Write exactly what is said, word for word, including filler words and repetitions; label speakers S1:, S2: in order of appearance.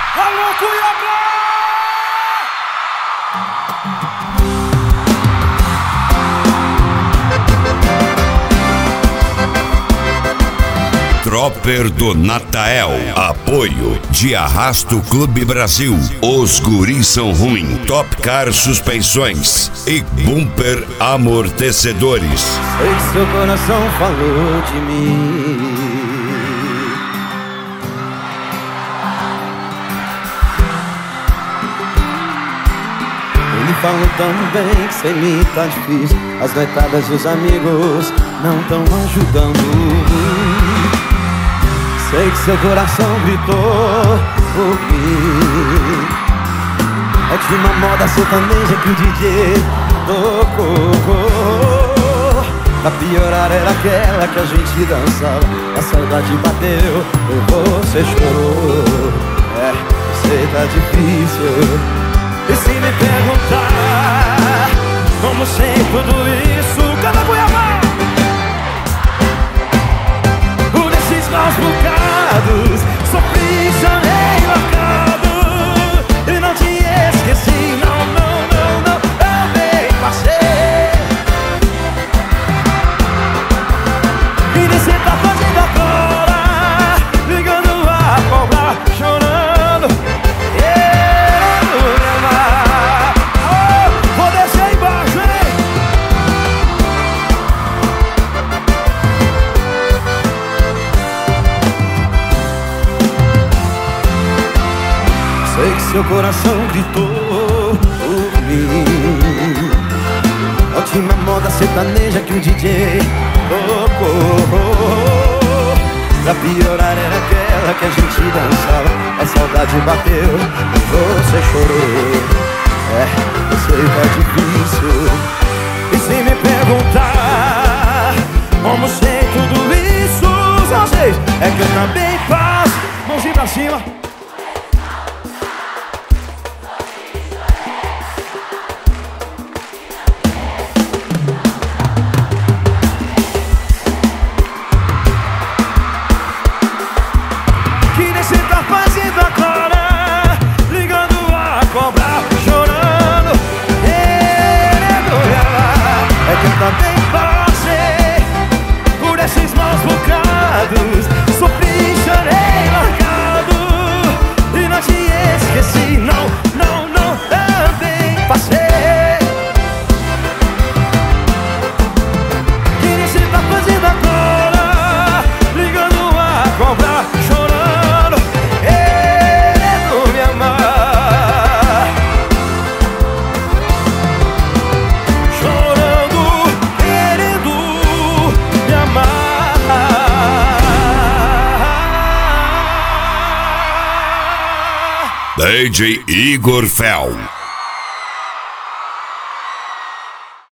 S1: Alô, Cuiabá!
S2: Tropper do Natael. Apoio de Arrasto Clube Brasil. Os guris são ruim. Top Car Suspensões e Bumper Amortecedores.
S1: Sei que seu coração falou de mim. Ele falou também que sem mim tá difícil. As noitadas e os amigos não tão ajudando. Sei que seu coração gritou por mim. É de uma moda sertaneja que o D J tocou. Pra piorar era aquela que a gente dançava. A saudade bateu e você chorou. É, eu sei tá difícil. E se me perguntar como sei tudo isso, cada Cuiabá, por esses maus bocados, sofri, chorei, marcado. E não te esqueci, não, não, não, não, eu bem passei. E nem cê tá fazendo agora, ligando a cobrar, chorando. Querendo me amar. Oh, vou descer embaixo, hein? Sei que seu coração gritou por mim. Última moda sertaneja que o D J tocou. Pra piorar era aquela que a gente dançava. A saudade bateu e você chorou. É, eu sei que é difícil. E se me perguntar como sei tudo isso, só sei é que eu também faço. Mãozinha pra cima. Que nem cê tá fazendo agora, ligando a cobrar, chorando, querendo me amar. É que eu também passei por esses maus bocados, sofri, chorei, largado. E não te esqueci, não, não, não, também passei. Que nem cê tá fazendo agora, ligando a cobrar, chorando, querendo me amar. Chorando, querendo me amar.
S2: D J Igor Fel.